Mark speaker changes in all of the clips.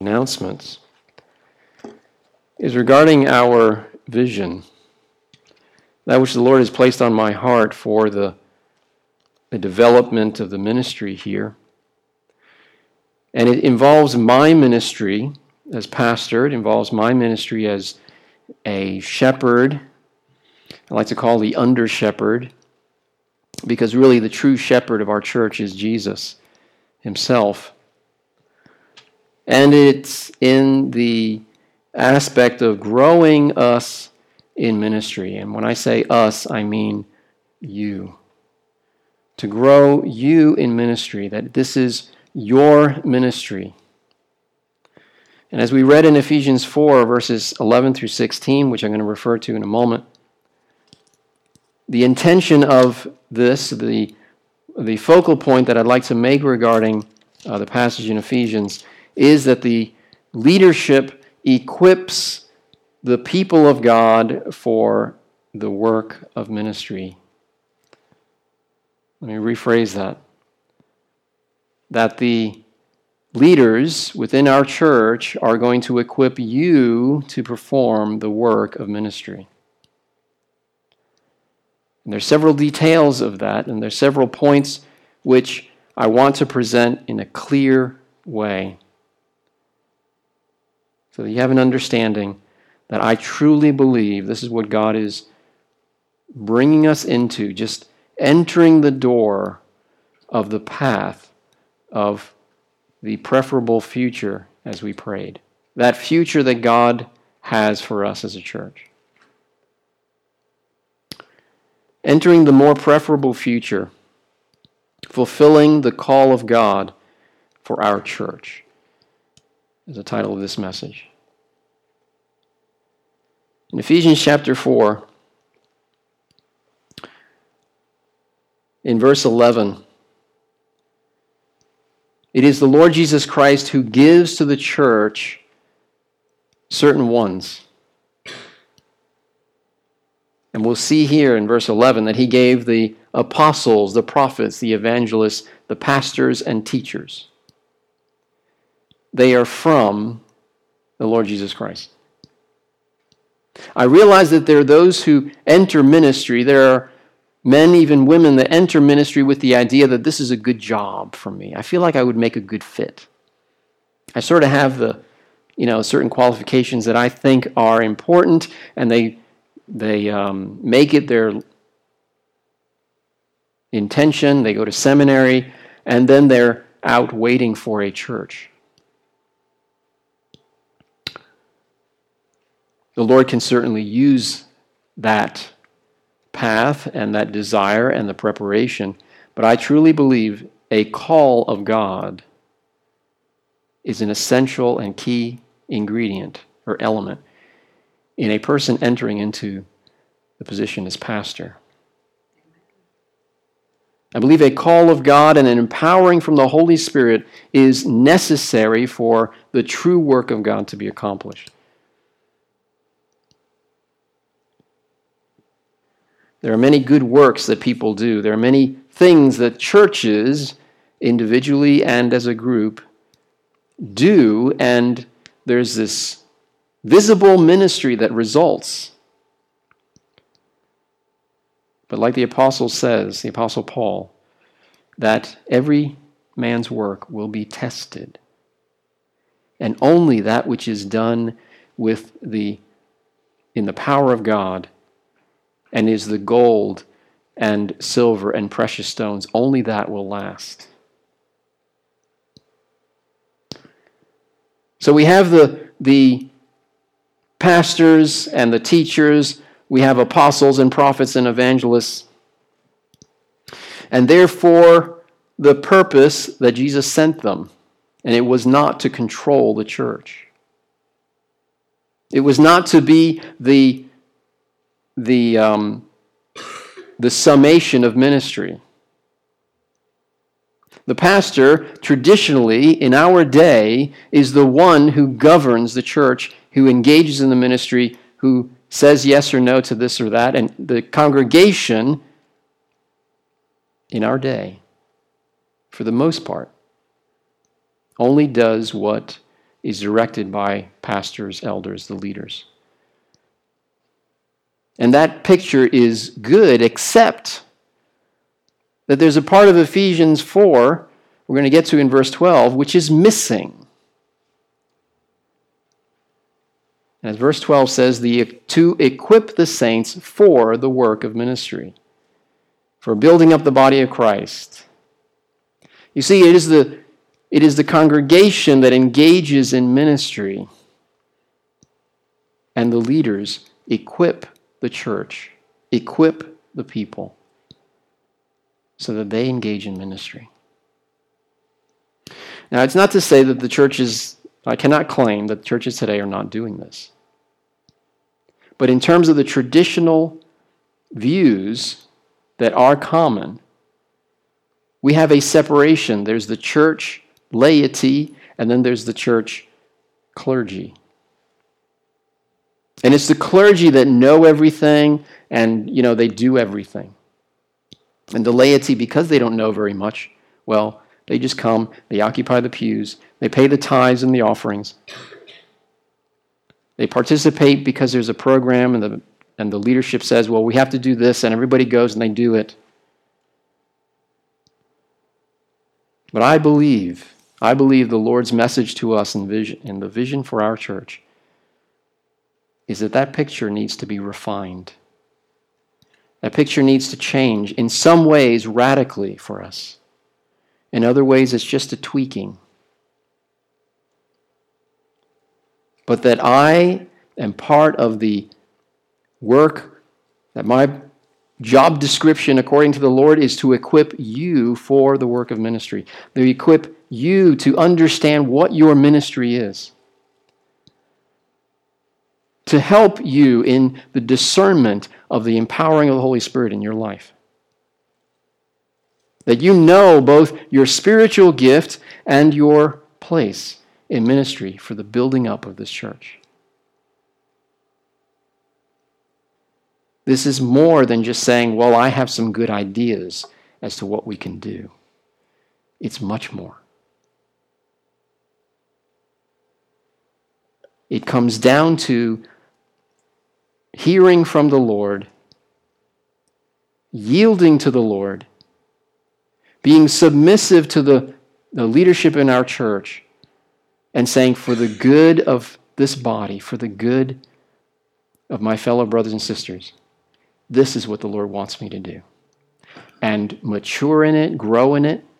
Speaker 1: Announcements is regarding our vision, that which the Lord has placed on my heart for the development of the ministry here. And it involves my ministry as pastor. It involves my ministry as a shepherd. I like to call the under shepherd, because really the true shepherd of our church is Jesus himself. And it's in the aspect of growing us in ministry. And when I say us, I mean you. To grow you in ministry, that this is your ministry. And as we read in Ephesians 4, verses 11 through 16, which I'm going to refer to in a moment, the intention of this, the focal point that I'd like to make regarding the passage in Ephesians, is that the leadership equips the people of God for the work of ministry. Let me rephrase that. That the leaders within our church are going to equip you to perform the work of ministry. And there's several details of that, and there's several points which I want to present in a clear way, so that you have an understanding that I truly believe this is what God is bringing us into, just entering the door of the path of the preferable future as we prayed. That future that God has for us as a church. Entering the more preferable future, fulfilling the call of God for our church, is the title of this message. In Ephesians chapter 4, in verse 11, it is the Lord Jesus Christ who gives to the church certain ones. And we'll see here in verse 11 that he gave the apostles, the prophets, the evangelists, the pastors, and teachers. They are from the Lord Jesus Christ. I realize that there are those who enter ministry. There are men, even women, that enter ministry with the idea that this is a good job for me. I feel like I would make a good fit. I sort of have the, certain qualifications that I think are important, and they make it their intention. They go to seminary, and then they're out waiting for a church. The Lord can certainly use that path and that desire and the preparation, but I truly believe a call of God is an essential and key ingredient or element in a person entering into the position as pastor. I believe a call of God and an empowering from the Holy Spirit is necessary for the true work of God to be accomplished. There are many good works that people do. There are many things that churches, individually and as a group, do, and there's this visible ministry that results. But like the apostle says, the apostle Paul, that every man's work will be tested. And only that which is done in the power of God and is the gold and silver and precious stones, only that will last. So we have the pastors and the teachers, we have apostles and prophets and evangelists, and therefore the purpose that Jesus sent them, and it was not to control the church. It was not to be the summation of ministry. The pastor, traditionally, in our day, is the one who governs the church, who engages in the ministry, who says yes or no to this or that, and the congregation, in our day, for the most part, only does what is directed by pastors, elders, the leaders. And that picture is good, except that there's a part of Ephesians 4, we're going to get to in verse 12, which is missing. As verse 12 says, to equip the saints for the work of ministry, for building up the body of Christ. You see, it is the congregation that engages in ministry, and the leaders equip the church, equip the people, so that they engage in ministry. Now, it's not to say that the churches, I cannot claim that churches today are not doing this. But in terms of the traditional views that are common, we have a separation. There's the church laity, and then there's the church clergy. And it's the clergy that know everything and, they do everything. And the laity, because they don't know very much, well, they just come, they occupy the pews, they pay the tithes and the offerings. They participate because there's a program and the leadership says, well, we have to do this, and everybody goes and they do it. But I believe the Lord's message to us in the vision for our church is that picture needs to be refined. That picture needs to change in some ways radically for us. In other ways, it's just a tweaking. But that I am part of the work, that my job description according to the Lord is to equip you for the work of ministry. To equip you to understand what your ministry is. To help you in the discernment of the empowering of the Holy Spirit in your life. That you know both your spiritual gift and your place in ministry for the building up of this church. This is more than just saying, well, I have some good ideas as to what we can do. It's much more. It comes down to hearing from the Lord, yielding to the Lord, being submissive to the leadership in our church, and saying, for the good of this body, for the good of my fellow brothers and sisters, this is what the Lord wants me to do. And mature in it, grow in it.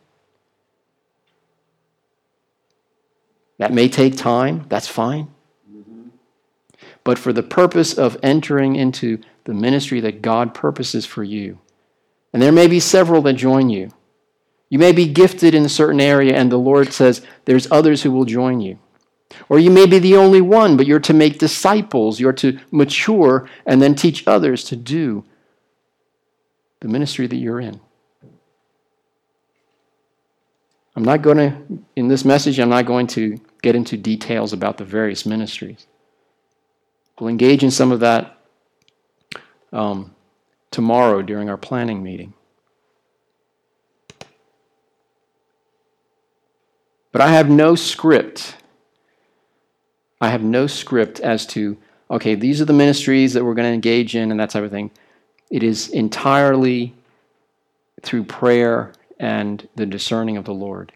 Speaker 1: That may take time, that's fine. But for the purpose of entering into the ministry that God purposes for you. And there may be several that join you. You may be gifted in a certain area and the Lord says there's others who will join you. Or you may be the only one, but you're to make disciples. You're to mature and then teach others to do the ministry that you're in. In this message, I'm not going to get into details about the various ministries. We'll engage in some of that tomorrow during our planning meeting. But I have no script. I have no script as to, okay, these are the ministries that we're going to engage in and that type of thing. It is entirely through prayer and the discerning of the Lord.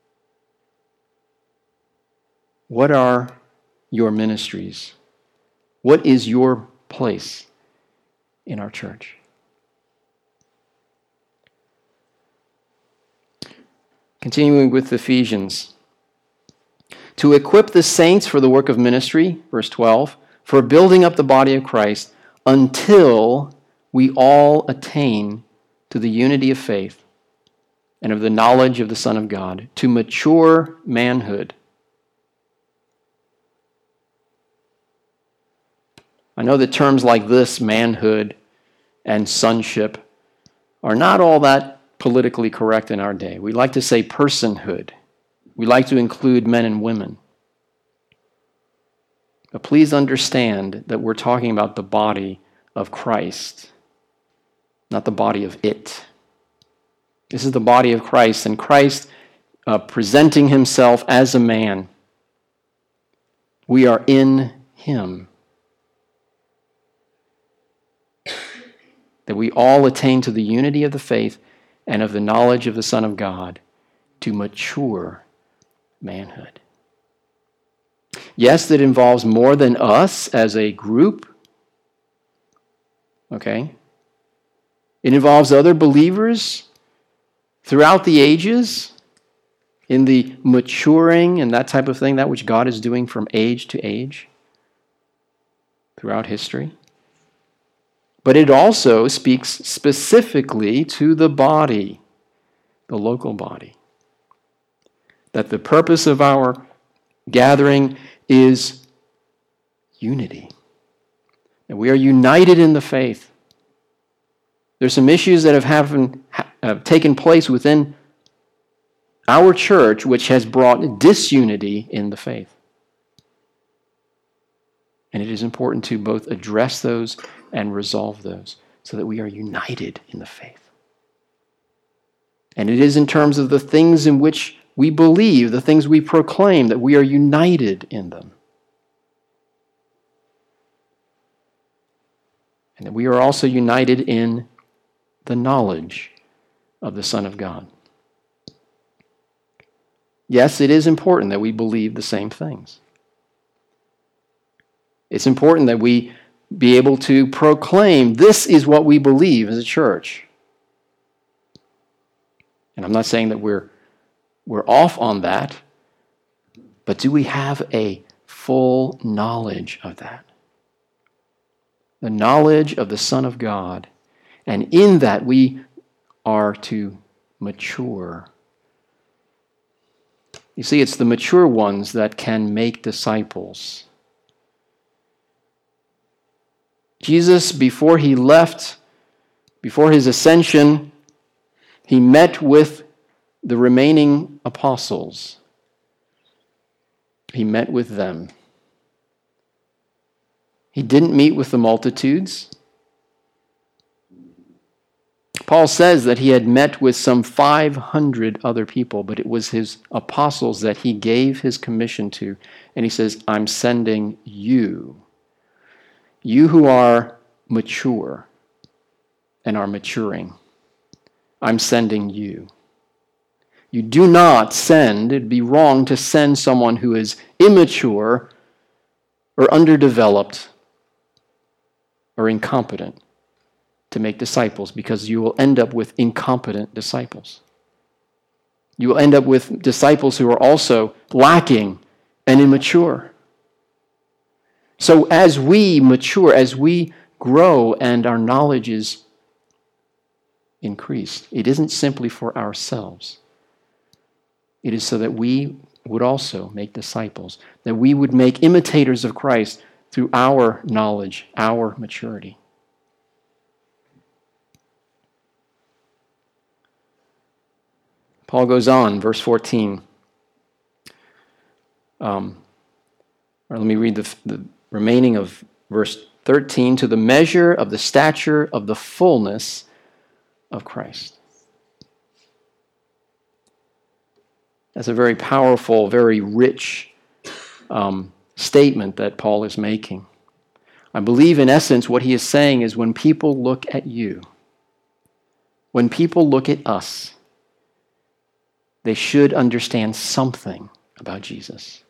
Speaker 1: What are your ministries? What is your place in our church? Continuing with Ephesians. To equip the saints for the work of ministry, verse 12, for building up the body of Christ until we all attain to the unity of faith and of the knowledge of the Son of God, to mature manhood. I know that terms like this, manhood and sonship, are not all that politically correct in our day. We like to say personhood. We like to include men and women. But please understand that we're talking about the body of Christ, not the body of it. This is the body of Christ, and Christ presenting himself as a man We are in Him. That we all attain to the unity of the faith and of the knowledge of the Son of God, to mature manhood. Yes, that involves more than us as a group. Okay? It involves other believers throughout the ages in the maturing and that type of thing, that which God is doing from age to age throughout history. But it also speaks specifically to the body, the local body. That the purpose of our gathering is unity. And we are united in the faith. There's some issues that have taken place within our church which has brought disunity in the faith. And it is important to both address those and resolve those so that we are united in the faith. And it is in terms of the things in which we believe, the things we proclaim, that we are united in them. And that we are also united in the knowledge of the Son of God. Yes, it is important that we believe the same things. It's important that we be able to proclaim this is what we believe as a church. And I'm not saying that we're off on that, but do we have a full knowledge of that? The knowledge of the Son of God. And in that we are to mature. You see, it's the mature ones that can make disciples. Jesus, before he left, before his ascension, he met with the remaining apostles. He met with them. He didn't meet with the multitudes. Paul says that he had met with some 500 other people, but it was his apostles that he gave his commission to. And he says, I'm sending you. You who are mature and are maturing. I'm sending you. You do not send, it'd be wrong to send someone who is immature or underdeveloped or incompetent to make disciples, because you will end up with incompetent disciples. You will end up with disciples who are also lacking and immature. So as we mature, as we grow and our knowledge is increased, it isn't simply for ourselves. It is so that we would also make disciples, that we would make imitators of Christ through our knowledge, our maturity. Paul goes on, verse 14. Or let me read the remaining of verse 13. To the measure of the stature of the fullness of Christ. That's a very powerful, very rich statement that Paul is making. I believe in essence what he is saying is when people look at you, when people look at us, they should understand something about Jesus.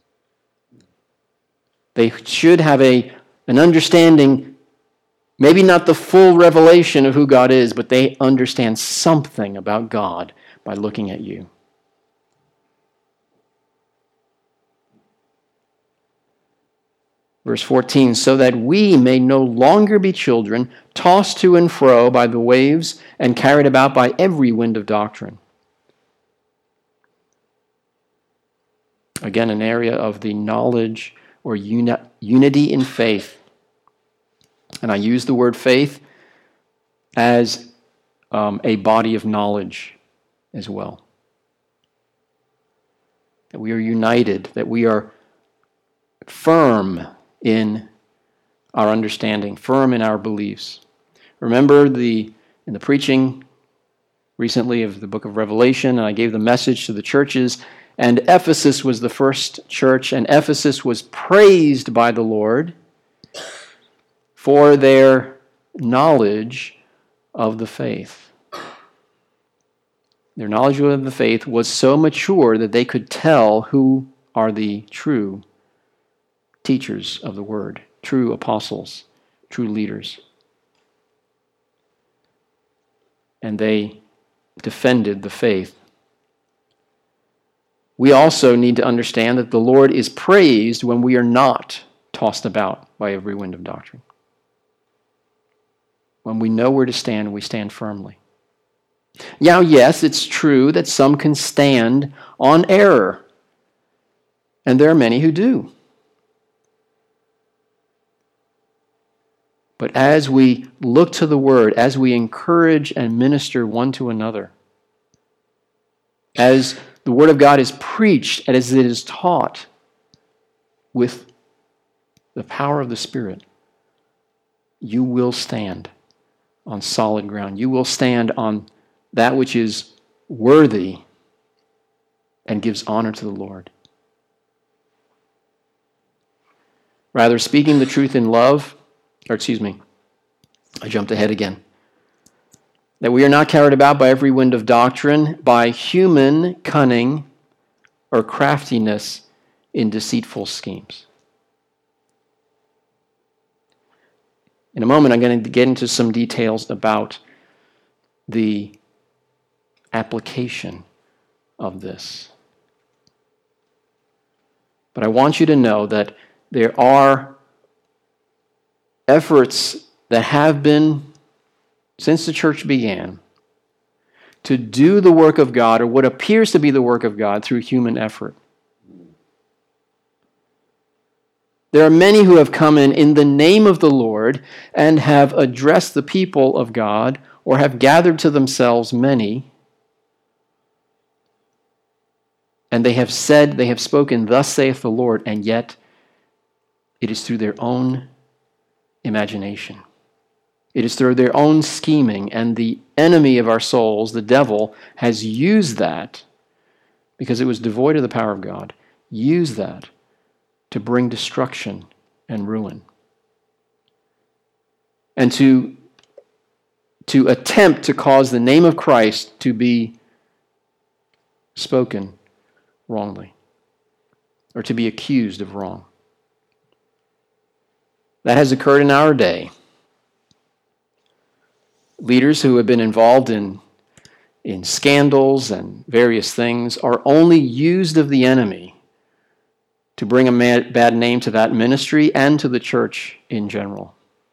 Speaker 1: They should have an understanding, maybe not the full revelation of who God is, but they understand something about God by looking at you. Verse 14, so that we may no longer be children, tossed to and fro by the waves and carried about by every wind of doctrine. Again, an area of the knowledge or unity in faith. And I use the word faith as a body of knowledge as well. That we are united, that we are firm in our understanding, firm in our beliefs. Remember in the preaching recently of the book of Revelation, and I gave the message to the churches, And Ephesus was the first church, and Ephesus was praised by the Lord for their knowledge of the faith. Their knowledge of the faith was so mature that they could tell who are the true teachers of the word, true apostles, true leaders. And they defended the faith. We also need to understand that the Lord is praised when we are not tossed about by every wind of doctrine. When we know where to stand, we stand firmly. Now, yes, it's true that some can stand on error, and there are many who do. But as we look to the Word, as we encourage and minister one to another, as the Word of God is preached and as it is taught with the power of the Spirit, you will stand on solid ground. You will stand on that which is worthy and gives honor to the Lord. Rather, speaking the truth in love, I jumped ahead again. That we are not carried about by every wind of doctrine, by human cunning or craftiness in deceitful schemes. In a moment, I'm going to get into some details about the application of this. But I want you to know that there are efforts that have been, since the church began, to do the work of God, or what appears to be the work of God, through human effort. There are many who have come in the name of the Lord and have addressed the people of God, or have gathered to themselves many, and they have said, they have spoken, thus saith the Lord, and yet it is through their own imagination. It is through their own scheming, and the enemy of our souls, the devil, has used that, because it was devoid of the power of God, used that to bring destruction and ruin. And to attempt to cause the name of Christ to be spoken wrongly, or to be accused of wrong. That has occurred in our day. Leaders who have been involved in scandals and various things are only used of the enemy to bring a bad name to that ministry and to the church in general.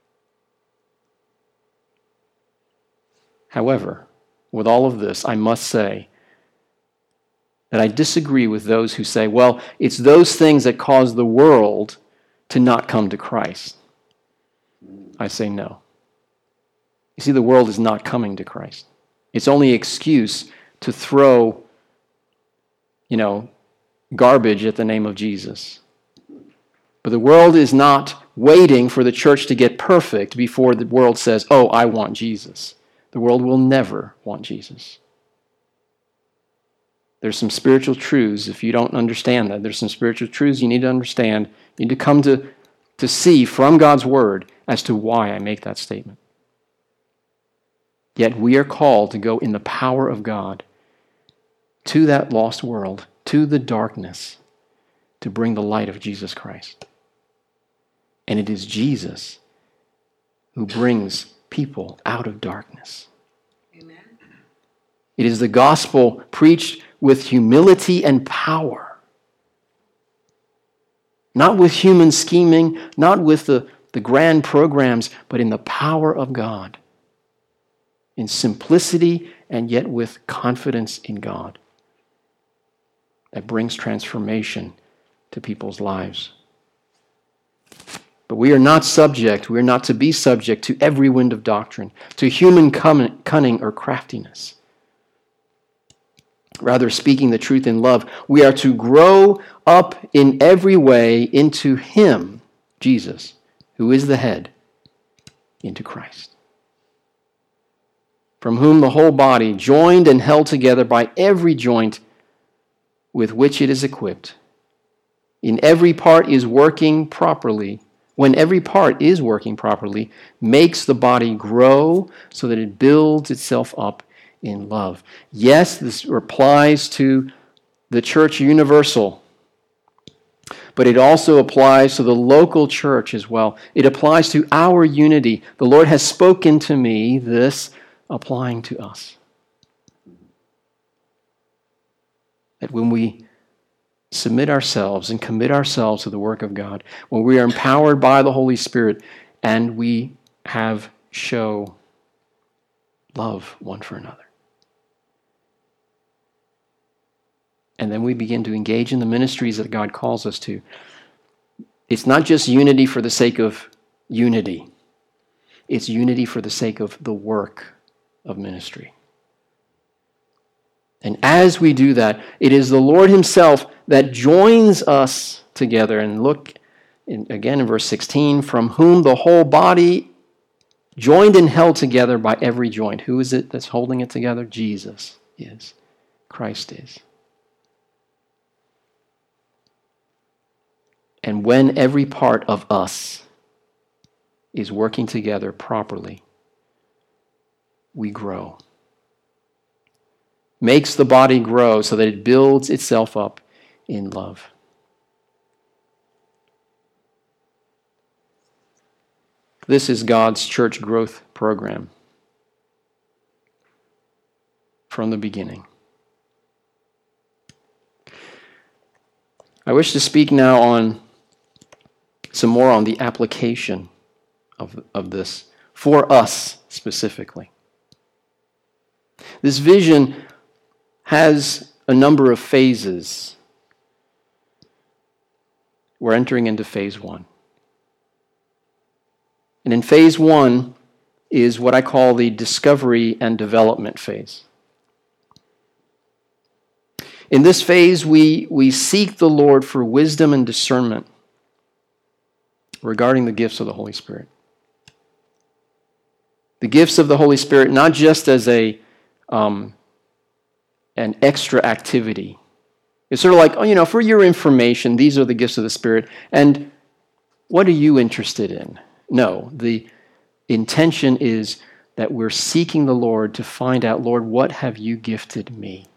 Speaker 1: However, with all of this, I must say that I disagree with those who say, well, it's those things that cause the world to not come to Christ. I say no. You see, the world is not coming to Christ. It's only an excuse to throw, garbage at the name of Jesus. But the world is not waiting for the church to get perfect before the world says, oh, I want Jesus. The world will never want Jesus. There's some spiritual truths, if you don't understand that, there's some spiritual truths you need to understand. You need to come to see from God's Word as to why I make that statement. Yet we are called to go in the power of God to that lost world, to the darkness, to bring the light of Jesus Christ. And it is Jesus who brings people out of darkness. Amen. It is the gospel preached with humility and power. Not with human scheming, not with the grand programs, but in the power of God. In simplicity and yet with confidence in God. That brings transformation to people's lives. But we are not to be subject to every wind of doctrine, to human cunning or craftiness. Rather, speaking the truth in love, we are to grow up in every way into Him, Jesus, who is the head, into Christ. From whom the whole body, joined and held together by every joint with which it is equipped, in every part is working properly, when every part is working properly, makes the body grow so that it builds itself up in love. Yes, this applies to the church universal, but it also applies to the local church as well. It applies to our unity. The Lord has spoken to me this applying to us. That when we submit ourselves and commit ourselves to the work of God, when we are empowered by the Holy Spirit and we show love one for another. And then we begin to engage in the ministries that God calls us to. It's not just unity for the sake of unity. It's unity for the sake of the work of ministry. And as we do that, it is the Lord himself that joins us together. And look again in verse 16, from whom the whole body joined and held together by every joint. Who is it that's holding it together? Jesus is. Christ is. And when every part of us is working together properly, we grow. Makes the body grow so that it builds itself up in love. This is God's church growth program from the beginning. I wish to speak now on some more on the application of this for us specifically. This vision has a number of phases. We're entering into phase 1. And in phase 1 is what I call the discovery and development phase. In this phase, we seek the Lord for wisdom and discernment regarding the gifts of the Holy Spirit. The gifts of the Holy Spirit, not just as an extra activity. It's sort of like, for your information, these are the gifts of the Spirit, and what are you interested in? No, the intention is that we're seeking the Lord to find out, Lord, what have you gifted me?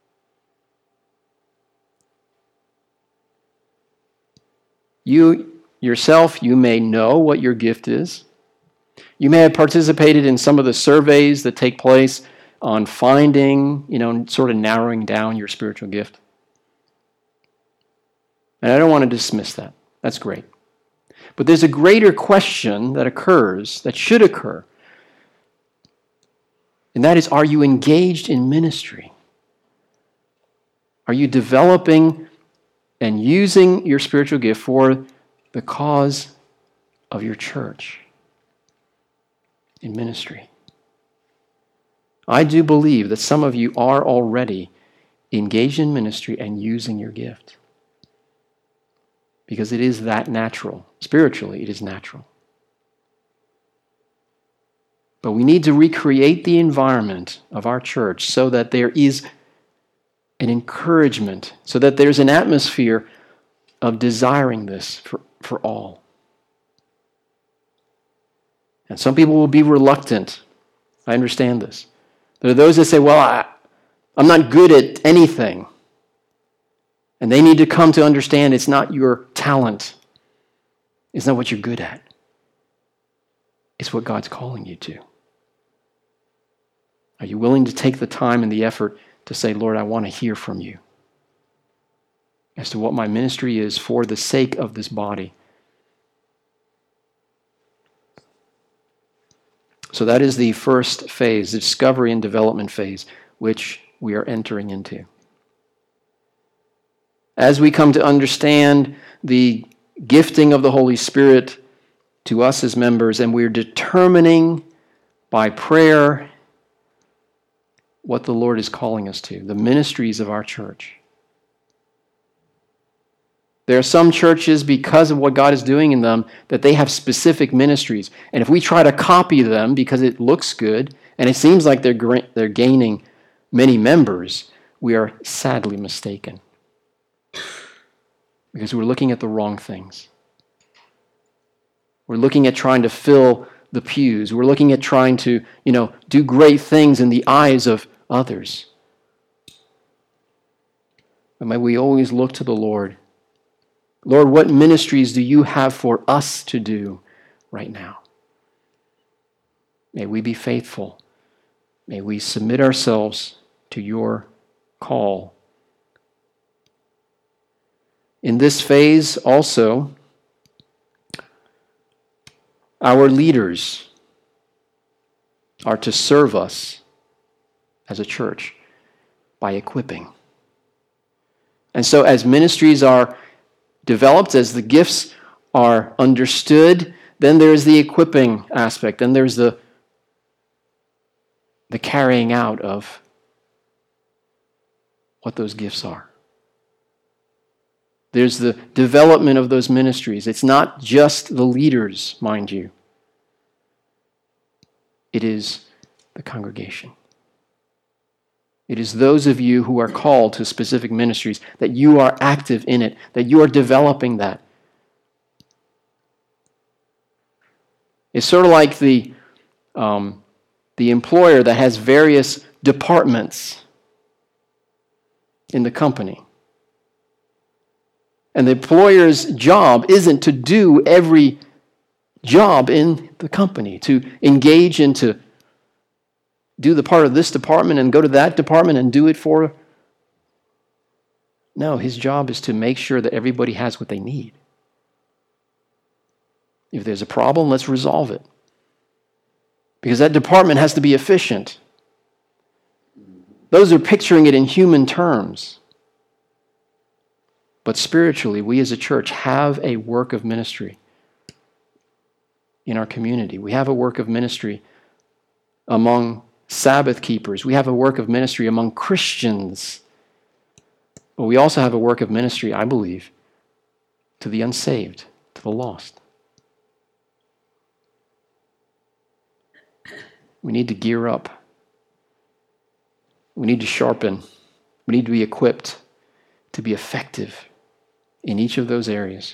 Speaker 1: You yourself, you may know what your gift is. You may have participated in some of the surveys that take place on finding, sort of narrowing down your spiritual gift. And I don't want to dismiss that. That's great. But there's a greater question that occurs, that should occur. And that is, are you engaged in ministry? Are you developing and using your spiritual gift for the cause of your church in ministry? I do believe that some of you are already engaged in ministry and using your gift. Because it is that natural. Spiritually, it is natural. But we need to recreate the environment of our church so that there is an encouragement, so that there's an atmosphere of desiring this for all. And some people will be reluctant. I understand this. There are those that say, well, I'm not good at anything. And they need to come to understand it's not your talent. It's not what you're good at. It's what God's calling you to. Are you willing to take the time and the effort to say, Lord, I want to hear from you as to what my ministry is for the sake of this body? So that is the first phase, the discovery and development phase, which we are entering into. As we come to understand the gifting of the Holy Spirit to us as members, and we're determining by prayer what the Lord is calling us to, the ministries of our church. There are some churches, because of what God is doing in them, that they have specific ministries. And if we try to copy them because it looks good, and it seems like they're gaining many members, we are sadly mistaken. Because we're looking at the wrong things. We're looking at trying to fill the pews. We're looking at trying to, do great things in the eyes of others. But may we always look to the Lord. Lord, what ministries do you have for us to do right now? May we be faithful. May we submit ourselves to your call. In this phase also, our leaders are to serve us as a church by equipping. And so as ministries are developed, as the gifts are understood, then there's the equipping aspect. Then there's the carrying out of what those gifts are. There's the development of those ministries. It's not just the leaders, mind you. It is the congregation. It is those of you who are called to specific ministries, that you are active in it, that you are developing that. It's sort of like the employer that has various departments in the company. And the employer's job isn't to do every job in the company, to engage and to do the part of this department and go to that department and do it for. No, his job is to make sure that everybody has what they need. If there's a problem, let's resolve it. Because that department has to be efficient. Those are picturing it in human terms. But spiritually, we as a church have a work of ministry in our community. We have a work of ministry among Sabbath keepers. We have a work of ministry among Christians. But we also have a work of ministry, I believe, to the unsaved, to the lost. We need to gear up. We need to sharpen. We need to be equipped to be effective in each of those areas.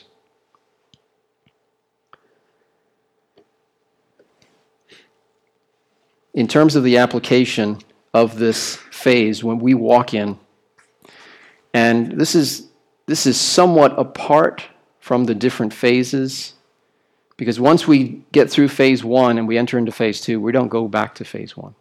Speaker 1: In terms of the application of this phase, when we walk in, and this is somewhat apart from the different phases, because once we get through phase 1 and we enter into phase 2, we don't go back to phase 1.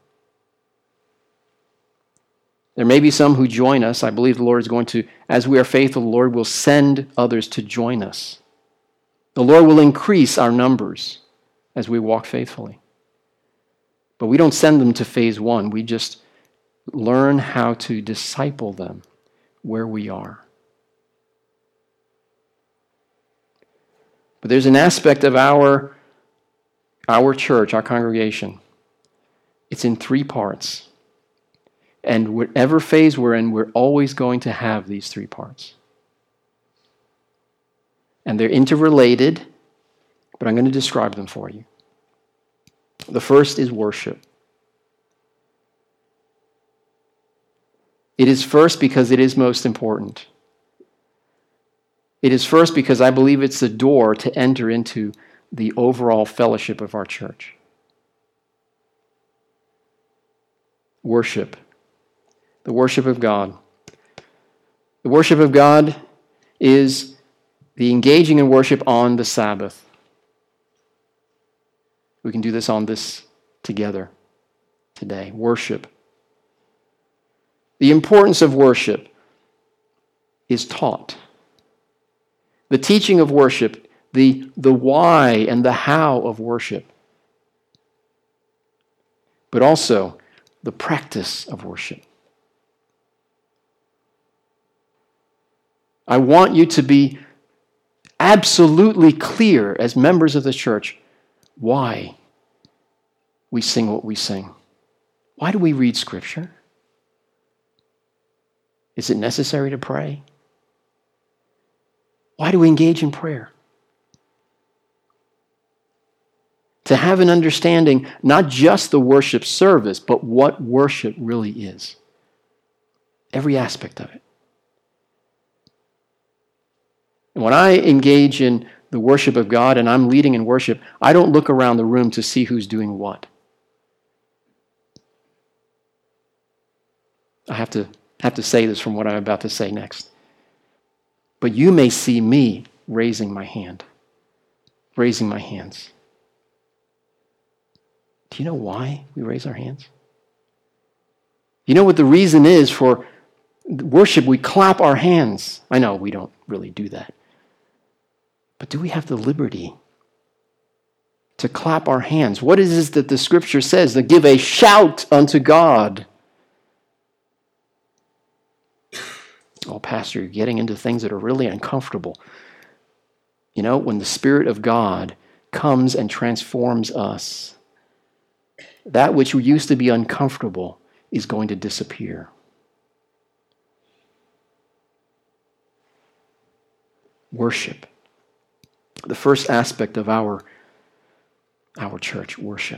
Speaker 1: There may be some who join us. I believe the Lord is going to, as we are faithful, the Lord will send others to join us. The Lord will increase our numbers as we walk faithfully. But we don't send them to phase 1. We just learn how to disciple them where we are. But there's an aspect of our church, our congregation. It's in 3 parts. And whatever phase we're in, we're always going to have these 3 parts. And they're interrelated, but I'm going to describe them for you. The first is worship. It is first because it is most important. It is first because I believe it's the door to enter into the overall fellowship of our church. Worship. The worship of God. The worship of God is the engaging in worship on the Sabbath. We can do this on this together today. Worship. The importance of worship is taught. The teaching of worship, the why and the how of worship, but also the practice of worship. I want you to be absolutely clear as members of the church why we sing what we sing. Why do we read Scripture? Is it necessary to pray? Why do we engage in prayer? To have an understanding, not just the worship service, but what worship really is. Every aspect of it. And when I engage in the worship of God and I'm leading in worship, I don't look around the room to see who's doing what. I have to say this from what I'm about to say next. But you may see me raising my hands. Do you know why we raise our hands? You know what the reason is for worship? We clap our hands. I know we don't really do that. But do we have the liberty to clap our hands? What is it that the Scripture says? To give a shout unto God. Oh, Pastor, you're getting into things that are really uncomfortable. You know, when the Spirit of God comes and transforms us, that which used to be uncomfortable is going to disappear. Worship. The first aspect of our church, worship.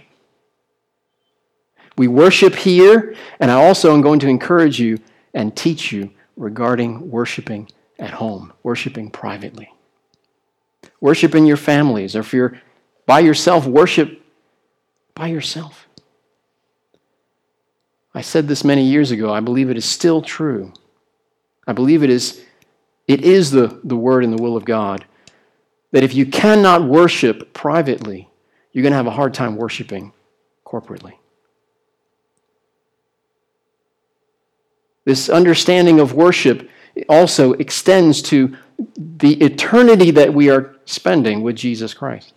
Speaker 1: We worship here, and I also am going to encourage you and teach you regarding worshiping at home, worshiping privately. Worship in your families, or if you're by yourself, worship by yourself. I said this many years ago. I believe it is still true. I believe it is the word and the will of God that if you cannot worship privately, you're going to have a hard time worshiping corporately. This understanding of worship also extends to the eternity that we are spending with Jesus Christ.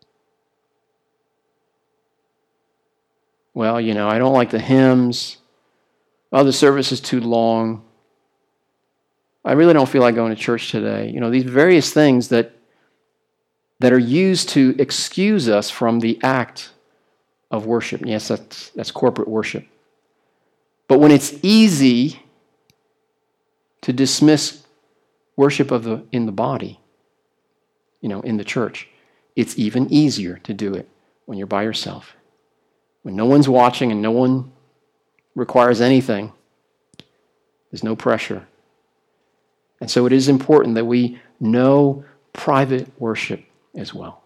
Speaker 1: Well, you know, I don't like the hymns. Oh, the service is too long. I really don't feel like going to church today. You know, these various things that are used to excuse us from the act of worship. Yes, that's corporate worship. But when it's easy to dismiss worship in the body, you know, in the church, it's even easier to do it when you're by yourself. When no one's watching and no one requires anything, there's no pressure. And so it is important that we know private worship as well.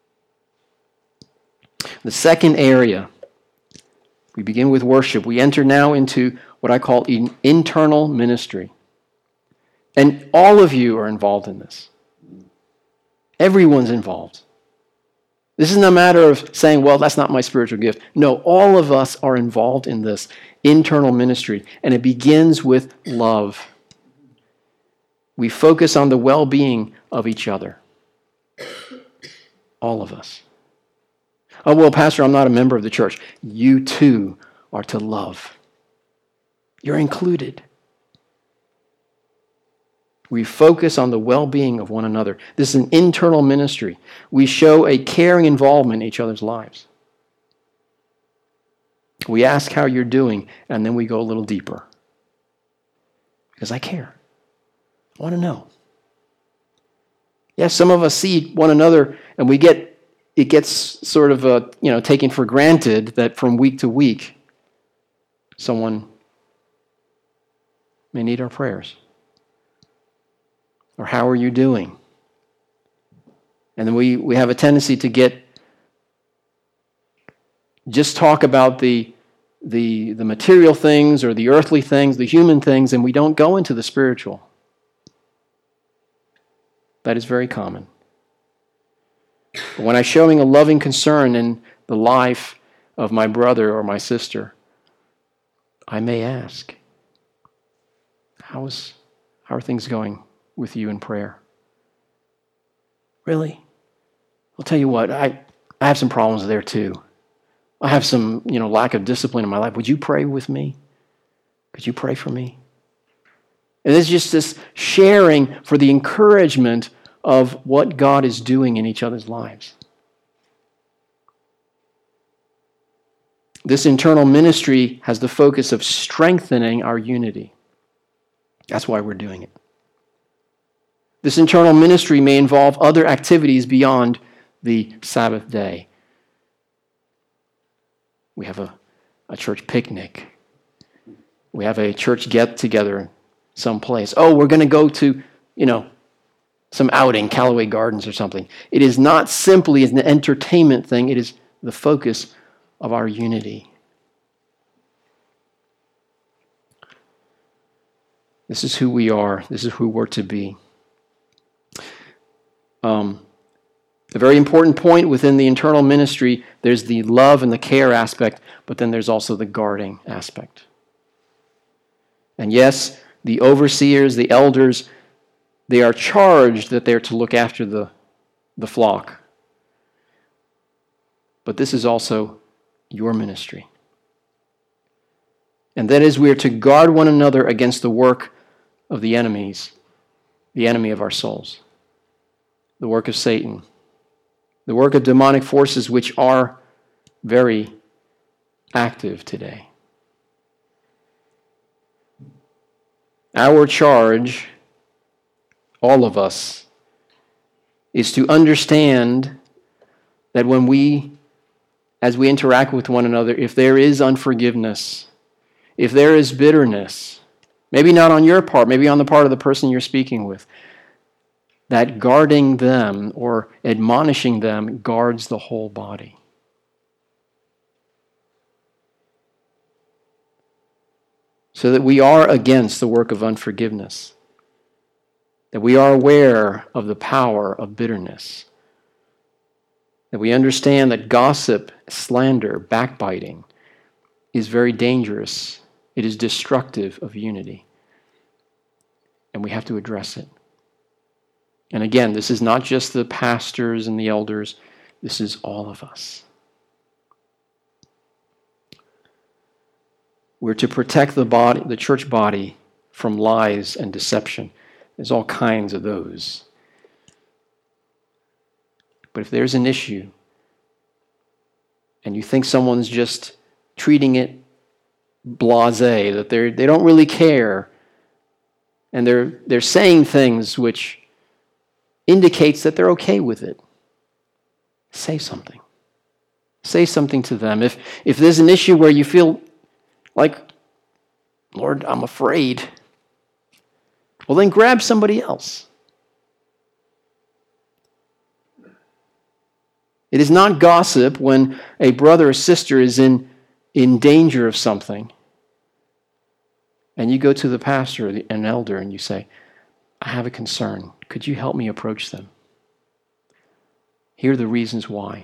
Speaker 1: The second area, we begin with worship. We enter now into what I call internal ministry. And all of you are involved in this. Everyone's involved. This isn't a matter of saying, well, that's not my spiritual gift. No, all of us are involved in this internal ministry, and it begins with love. We focus on the well-being of each other. All of us. Oh, well, Pastor, I'm not a member of the church. You too are to love. You're included. We focus on the well-being of one another. This is an internal ministry. We show a caring involvement in each other's lives. We ask how you're doing, and then we go a little deeper. Because I care. I want to know. Yes, some of us see one another, and it gets sort of taken for granted that from week to week, someone may need our prayers. Or how are you doing? And then we have a tendency to just talk about the material things or the earthly things, the human things, and we don't go into the spiritual. That is very common. But when I'm showing a loving concern in the life of my brother or my sister, I may ask, how are things going with you in prayer? Really? I'll tell you what, I have some problems there too. I have some, lack of discipline in my life. Would you pray with me? Could you pray for me? And it's just this sharing for the encouragement of what God is doing in each other's lives. This internal ministry has the focus of strengthening our unity. That's why we're doing it. This internal ministry may involve other activities beyond the Sabbath day. We have a church picnic. We have a church get-together someplace. Oh, we're going to go to, some outing, Callaway Gardens or something. It is not simply an entertainment thing. It is the focus of our unity. This is who we are. This is who we're to be. A very important point within the internal ministry, there's the love and the care aspect, but then there's also the guarding aspect. And yes, the overseers, the elders, they are charged that they're to look after the flock. But this is also your ministry. And that is, we are to guard one another against the work of the enemies, the enemy of our souls, the work of Satan, the work of demonic forces which are very active today. Our charge, all of us, is to understand that as we interact with one another, if there is unforgiveness, if there is bitterness, maybe not on your part, maybe on the part of the person you're speaking with, that guarding them or admonishing them guards the whole body. So that we are against the work of unforgiveness, that we are aware of the power of bitterness, that we understand that gossip, slander, backbiting is very dangerous. It is destructive of unity. And we have to address it. And again, this is not just the pastors and the elders. This is all of us. We're to protect the church body from lies and deception. There's all kinds of those. But if there's an issue and you think someone's just treating it blasé, that they don't really care, and they're saying things which indicates that they're okay with it, say something. Say something to them. If there's an issue where you feel like, Lord, I'm afraid, well, then grab somebody else. It is not gossip when a brother or sister is in danger of something, and you go to the pastor or an elder and you say, I have a concern. Could you help me approach them? Here are the reasons why.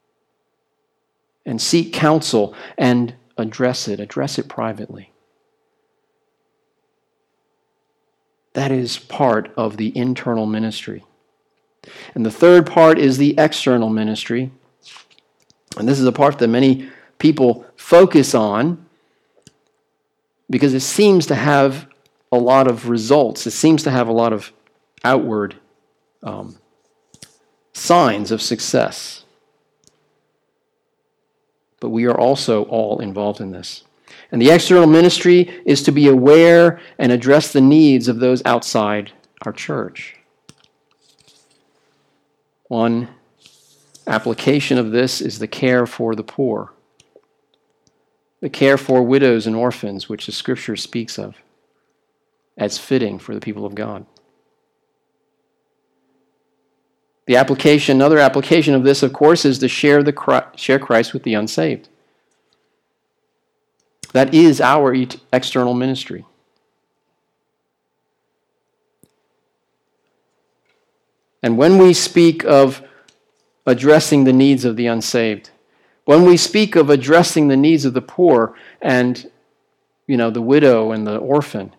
Speaker 1: And seek counsel and address it privately. That is part of the internal ministry. And the third part is the external ministry. And this is a part that many people focus on because it seems to have a lot of results. It seems to have a lot of outward signs of success. But we are also all involved in this. And the external ministry is to be aware and address the needs of those outside our church. One application of this is the care for the poor, the care for widows and orphans, which the Scripture speaks of as fitting for the people of God. Another application of this, of course, is to share Christ with the unsaved. That is our external ministry. And when we speak of addressing the needs of the unsaved, when we speak of addressing the needs of the poor and, the widow and the orphan,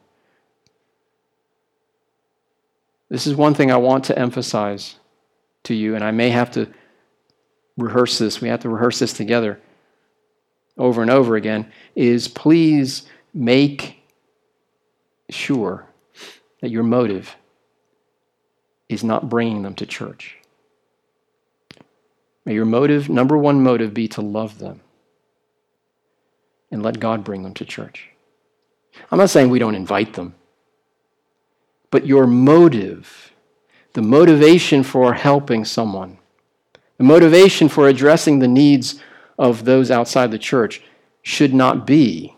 Speaker 1: this is one thing I want to emphasize to you, and I may have to rehearse this. We have to rehearse this together over and over again, is please make sure that your motive is not bringing them to church. May your number one motive, be to love them and let God bring them to church. I'm not saying we don't invite them, but your motive, the motivation for helping someone, the motivation for addressing the needs of those outside the church should not be,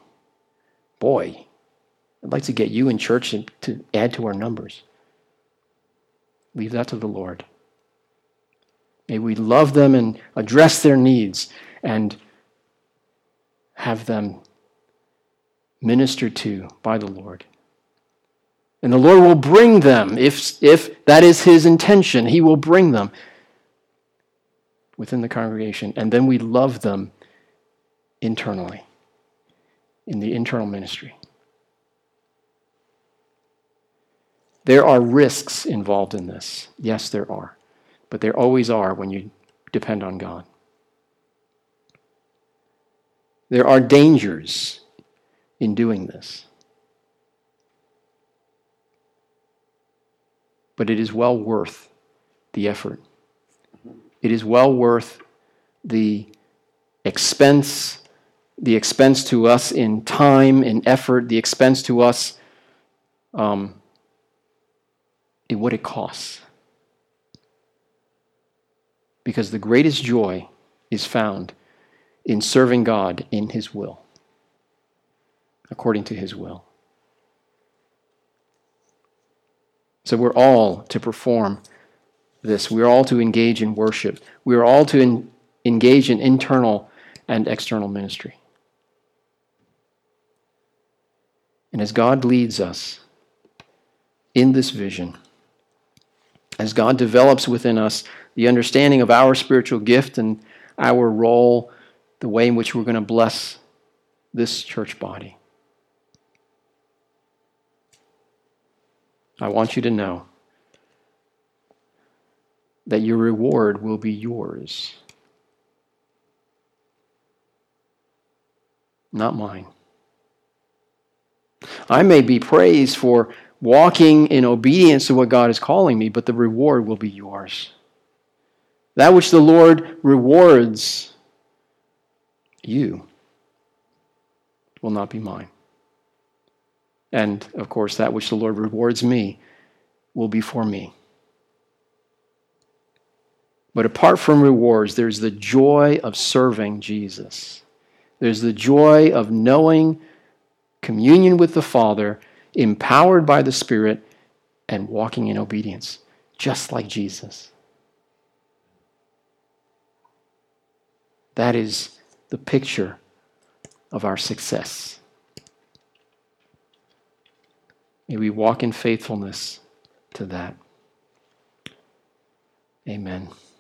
Speaker 1: boy, I'd like to get you in church to add to our numbers. Leave that to the Lord. May we love them and address their needs and have them ministered to by the Lord. And the Lord will bring them, if that is his intention, he will bring them within the congregation. And then we love them internally, in the internal ministry. There are risks involved in this. Yes, there are. But there always are when you depend on God. There are dangers in doing this. But it is well worth the effort. It is well worth the expense to us in time, in effort, the expense to us in what it costs. Because the greatest joy is found in serving God in his will, according to his will. So we're all to perform this. We're all to engage in worship. We're all to engage in internal and external ministry. And as God leads us in this vision, as God develops within us the understanding of our spiritual gift and our role, the way in which we're going to bless this church body, I want you to know that your reward will be yours, not mine. I may be praised for walking in obedience to what God is calling me, but the reward will be yours. That which the Lord rewards you will not be mine. And, of course, that which the Lord rewards me will be for me. But apart from rewards, there's the joy of serving Jesus. There's the joy of knowing communion with the Father, empowered by the Spirit, and walking in obedience, just like Jesus. That is the picture of our success. May we walk in faithfulness to that. Amen.